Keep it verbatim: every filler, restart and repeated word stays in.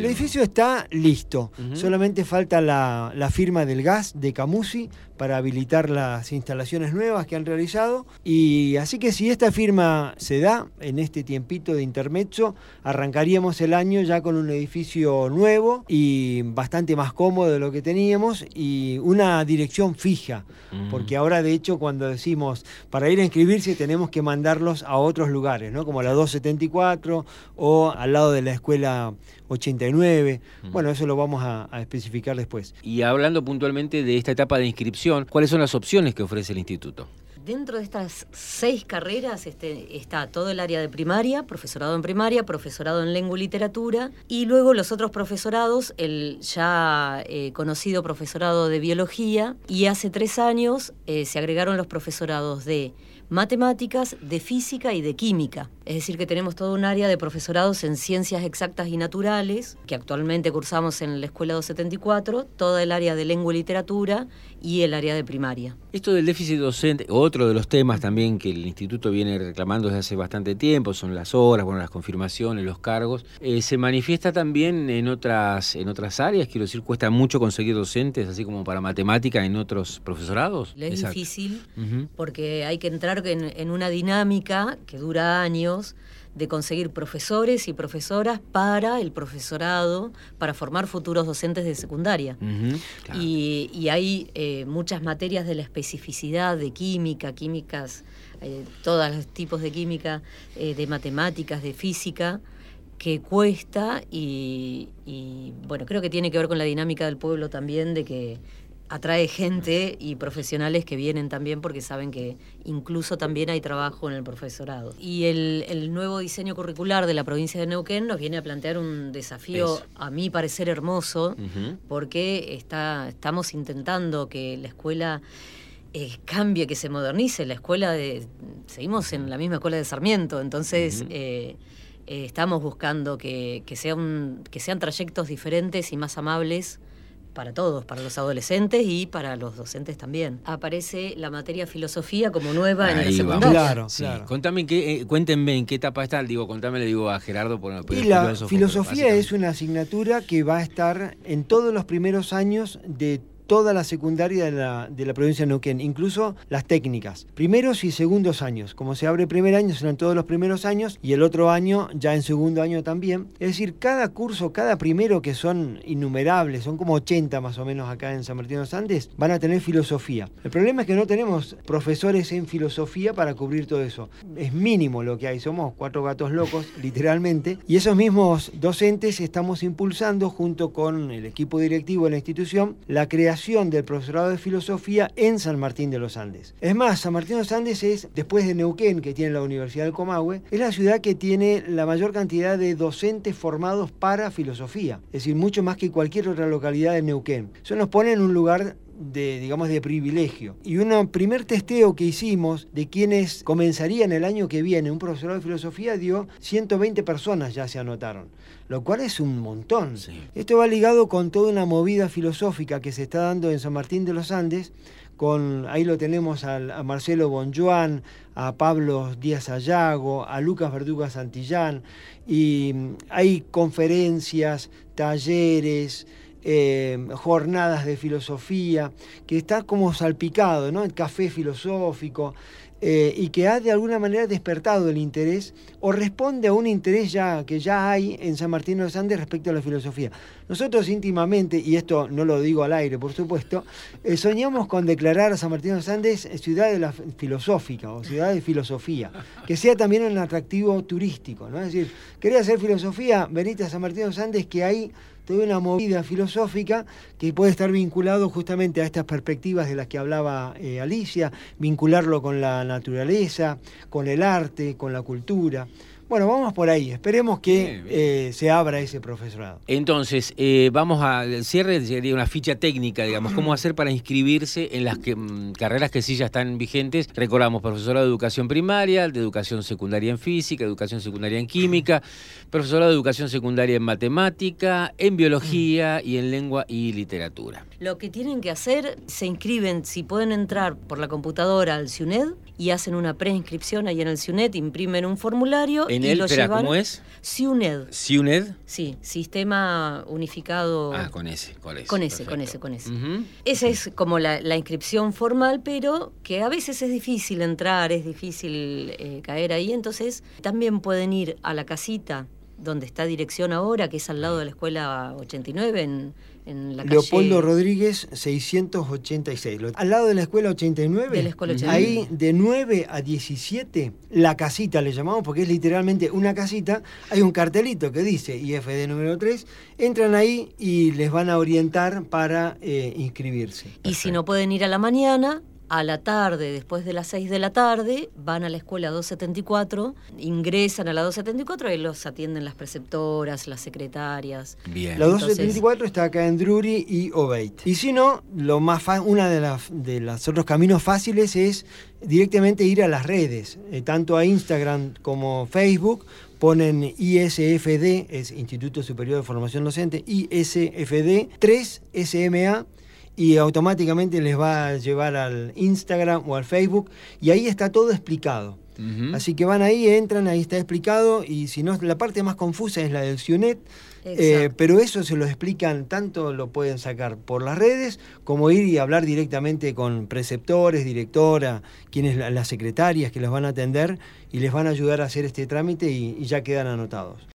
El edificio está listo, Uh-huh. solamente falta la, la firma del gas de Camusi para habilitar las instalaciones nuevas que han realizado, y así que si esta firma se da en este tiempito de intermezzo, arrancaríamos el año ya con un edificio nuevo y bastante más cómodo de lo que teníamos y una dirección fija, Uh-huh. porque ahora de hecho cuando decimos para ir a inscribirse tenemos que mandarlos a otros lugares, ¿no? Como la doscientos setenta y cuatro o al lado de la escuela ochenta y nueve. Uh-huh. Bueno, eso lo vamos a, a especificar después. Y hablando puntualmente de esta etapa de inscripción, ¿cuáles son las opciones que ofrece el instituto? Dentro de estas seis carreras este, está todo el área de primaria, profesorado en primaria, profesorado en lengua y literatura, y luego los otros profesorados, el ya eh, conocido profesorado de biología, y hace tres años eh, se agregaron los profesorados de matemáticas, de física y de química. Es decir, que tenemos todo un área de profesorados en ciencias exactas y naturales, que actualmente cursamos en la Escuela doscientos setenta y cuatro, toda el área de lengua y literatura y el área de primaria. Esto del déficit docente, otro de los temas también que el instituto viene reclamando desde hace bastante tiempo, son las horas, bueno, las confirmaciones, los cargos. Eh, se manifiesta también en otras, en otras áreas, quiero decir, cuesta mucho conseguir docentes, así como para matemática en otros profesorados. Es Exacto. difícil, Uh-huh. porque hay que entrar en, en una dinámica que dura años, de conseguir profesores y profesoras para el profesorado, para formar futuros docentes de secundaria. Uh-huh, claro. y, y hay eh, muchas materias de la especificidad de química, químicas, eh, todos los tipos de química, eh, de matemáticas, de física, que cuesta y, y bueno, creo que tiene que ver con la dinámica del pueblo también, de que atrae gente y profesionales que vienen también porque saben que incluso también hay trabajo en el profesorado. Y el, el nuevo diseño curricular de la provincia de Neuquén nos viene a plantear un desafío, Eso. a mi parecer, hermoso, Uh-huh. porque está, estamos intentando que la escuela eh, cambie, que se modernice. La escuela de, seguimos en la misma escuela de Sarmiento, entonces... Uh-huh. eh, eh, estamos buscando que, que, sea un, que sean trayectos diferentes y más amables para todos, para los adolescentes y para los docentes también. Aparece la materia filosofía como nueva Ahí en el vamos. secundario. Claro, Sí. claro. Contame en qué, eh, cuéntenme en qué etapa está, digo, contame, le digo a Gerardo por, por Y el la filósofo, filosofía básicamente. es una asignatura que va a estar en todos los primeros años de toda la secundaria de la, de la provincia de Neuquén, incluso las técnicas. Primeros y segundos años. Como se abre primer año, serán todos los primeros años, y el otro año ya en segundo año también. Es decir, cada curso, cada primero, que son innumerables, son como ochenta más o menos acá en San Martín de los Andes, van a tener filosofía. El problema es que no tenemos profesores en filosofía para cubrir todo eso. Es mínimo lo que hay, somos cuatro gatos locos, literalmente, y esos mismos docentes estamos impulsando, junto con el equipo directivo de la institución, la creación del profesorado de filosofía en San Martín de los Andes. Es más, San Martín de los Andes es, después de Neuquén, que tiene la Universidad del Comahue, es la ciudad que tiene la mayor cantidad de docentes formados para filosofía, es decir, mucho más que cualquier otra localidad de Neuquén. Eso nos pone en un lugar de, digamos, de privilegio. Y un primer testeo que hicimos de quienes comenzarían el año que viene un profesorado de filosofía dio ciento veinte personas ya se anotaron, lo cual es un montón. Sí. Esto va ligado con toda una movida filosófica que se está dando en San Martín de los Andes, con, ahí lo tenemos al, a Marcelo Bonjoan, a Pablo Díaz Ayago, a Lucas Verduga Santillán, y hay conferencias, talleres, Eh, jornadas de filosofía, que está como salpicado, ¿no? El café filosófico, eh, y que ha de alguna manera despertado el interés o responde a un interés ya que ya hay en San Martín de los Andes respecto a la filosofía. Nosotros íntimamente, y esto no lo digo al aire por supuesto, eh, soñamos con declarar a San Martín de los Andes ciudad de la filosófica o ciudad de filosofía, que sea también un atractivo turístico, ¿no? Es decir, ¿querés hacer filosofía? Venite a San Martín de los Andes, que hay toda una movida filosófica que puede estar vinculado justamente a estas perspectivas de las que hablaba eh, Alicia, vincularlo con la naturaleza, con el arte, con la cultura. Bueno, vamos por ahí, esperemos que Bien, bien. Eh, se abra ese profesorado. Entonces, eh, vamos al cierre, sería una ficha técnica, digamos, cómo hacer para inscribirse en las que, mm, carreras que sí ya están vigentes. Recordamos, profesorado de educación primaria, de educación secundaria en física, educación secundaria en química, profesorado de educación secundaria en matemática, en biología y en lengua y literatura. Lo que tienen que hacer, se inscriben, si pueden entrar por la computadora al CIUNED y hacen una preinscripción ahí en el CIUNED, imprimen un formulario en y el, lo espera, llevan. ¿cómo es? CIUNED. ¿CIUNED? Sí, Sistema Unificado. Ah, con ese, con ese. Con ese, perfecto. con ese, con ese. Uh-huh. Esa es como la, la inscripción formal, pero que a veces es difícil entrar, es difícil eh, caer ahí. Entonces, también pueden ir a la casita donde está dirección ahora, que es al lado de la escuela ochenta y nueve, en, en la calle... Leopoldo Rodríguez seiscientos ochenta y seis. Al lado de la escuela ochenta y nueve, De la escuela ochenta y nueve. ahí de nueve a diecisiete, la casita le llamamos porque es literalmente una casita, hay un cartelito que dice I F D número tres, entran ahí y les van a orientar para eh, inscribirse. Y si no pueden ir a la mañana, a la tarde, después de las seis de la tarde, van a la escuela doscientos setenta y cuatro, ingresan a la doscientos setenta y cuatro y los atienden las preceptoras, las secretarias. Bien. La Entonces- doscientos setenta y cuatro está acá en Drury y Obeit. Y si no, lo más fa- una de las de los otros caminos fáciles es directamente ir a las redes, eh, tanto a Instagram como Facebook. Ponen I S F D, es Instituto Superior de Formación Docente, I S F D tres S M A, y automáticamente les va a llevar al Instagram o al Facebook, y ahí está todo explicado. Uh-huh. Así que van ahí, entran, ahí está explicado, y si no, la parte más confusa es la del CIUNED, eh, Exacto. pero eso se lo explican, tanto lo pueden sacar por las redes, como ir y hablar directamente con preceptores, directora, quienes las secretarias que los van a atender, y les van a ayudar a hacer este trámite y, y ya quedan anotados.